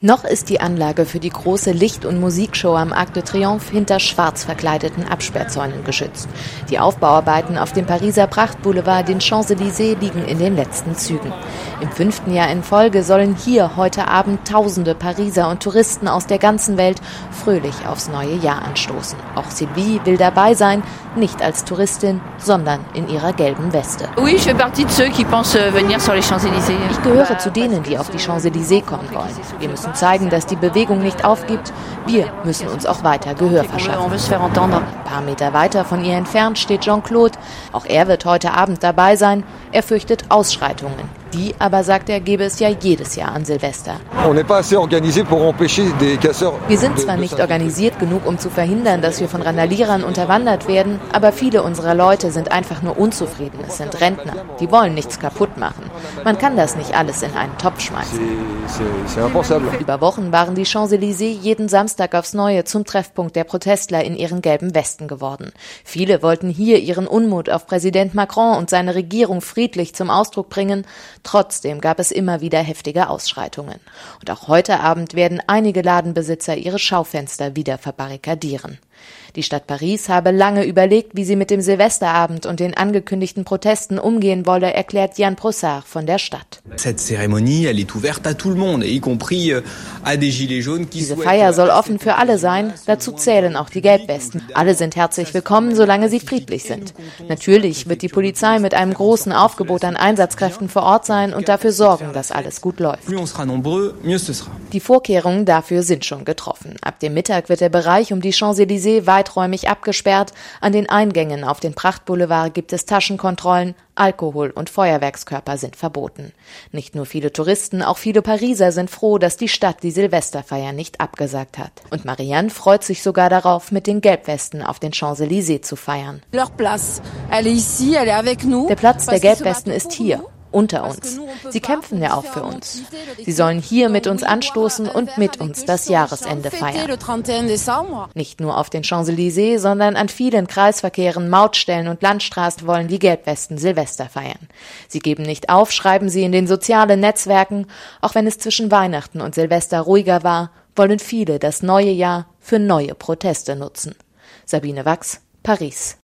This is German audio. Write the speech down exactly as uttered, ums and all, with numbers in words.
Noch ist die Anlage für die große Licht- und Musikshow am Arc de Triomphe hinter schwarz verkleideten Absperrzäunen geschützt. Die Aufbauarbeiten auf dem Pariser Prachtboulevard, den Champs-Élysées, liegen in den letzten Zügen. Im fünften Jahr in Folge sollen hier heute Abend tausende Pariser und Touristen aus der ganzen Welt fröhlich aufs neue Jahr anstoßen. Auch Sylvie will dabei sein, nicht als Touristin, sondern in ihrer gelben Weste. Ich gehöre zu denen, die auf die Champs-Élysées kommen wollen. Wir müssen zeigen, dass die Bewegung nicht aufgibt. Wir müssen uns auch weiter Gehör verschaffen. Ein paar Meter weiter von ihr entfernt steht Jean-Claude. Auch er wird heute Abend dabei sein. Er fürchtet Ausschreitungen. Die aber, sagt er, gäbe es ja jedes Jahr an Silvester. Wir sind zwar nicht organisiert genug, um zu verhindern, dass wir von Randalierern unterwandert werden, aber viele unserer Leute sind einfach nur unzufrieden. Es sind Rentner. Die wollen nichts kaputt machen. Man kann das nicht alles in einen Topf schmeißen. Über Wochen waren die Champs-Élysées jeden Samstag aufs Neue zum Treffpunkt der Protestler in ihren gelben Westen geworden. Viele wollten hier ihren Unmut auf Präsident Macron und seine Regierung friedlich zum Ausdruck bringen. Trotzdem gab es immer wieder heftige Ausschreitungen. Und auch heute Abend werden einige Ladenbesitzer ihre Schaufenster wieder verbarrikadieren. Die Stadt Paris habe lange überlegt, wie sie mit dem Silvesterabend und den angekündigten Protesten umgehen wolle, erklärt Jan Brossard von der Stadt. Diese Feier soll offen für alle sein, dazu zählen auch die Gelbwesten. Alle sind herzlich willkommen, solange sie friedlich sind. Natürlich wird die Polizei mit einem großen Aufgebot an Einsatzkräften vor Ort sein und dafür sorgen, dass alles gut läuft. Die Vorkehrungen dafür sind schon getroffen. Ab dem Mittag wird der Bereich um die Champs-Élysées weiträumig abgesperrt. An den Eingängen auf den Prachtboulevard gibt es Taschenkontrollen. Alkohol und Feuerwerkskörper sind verboten. Nicht nur viele Touristen, auch viele Pariser sind froh, dass die Stadt die Silvesterfeier nicht abgesagt hat. Und Marianne freut sich sogar darauf, mit den Gelbwesten auf den Champs-Élysées zu feiern. Der Platz der Gelbwesten ist hier. Unter uns. Sie kämpfen ja auch für uns. Sie sollen hier mit uns anstoßen und mit uns das Jahresende feiern. Nicht nur auf den Champs-Élysées, sondern an vielen Kreisverkehren, Mautstellen und Landstraßen wollen die Gelbwesten Silvester feiern. Sie geben nicht auf, schreiben sie in den sozialen Netzwerken. Auch wenn es zwischen Weihnachten und Silvester ruhiger war, wollen viele das neue Jahr für neue Proteste nutzen. Sabine Wachs, Paris.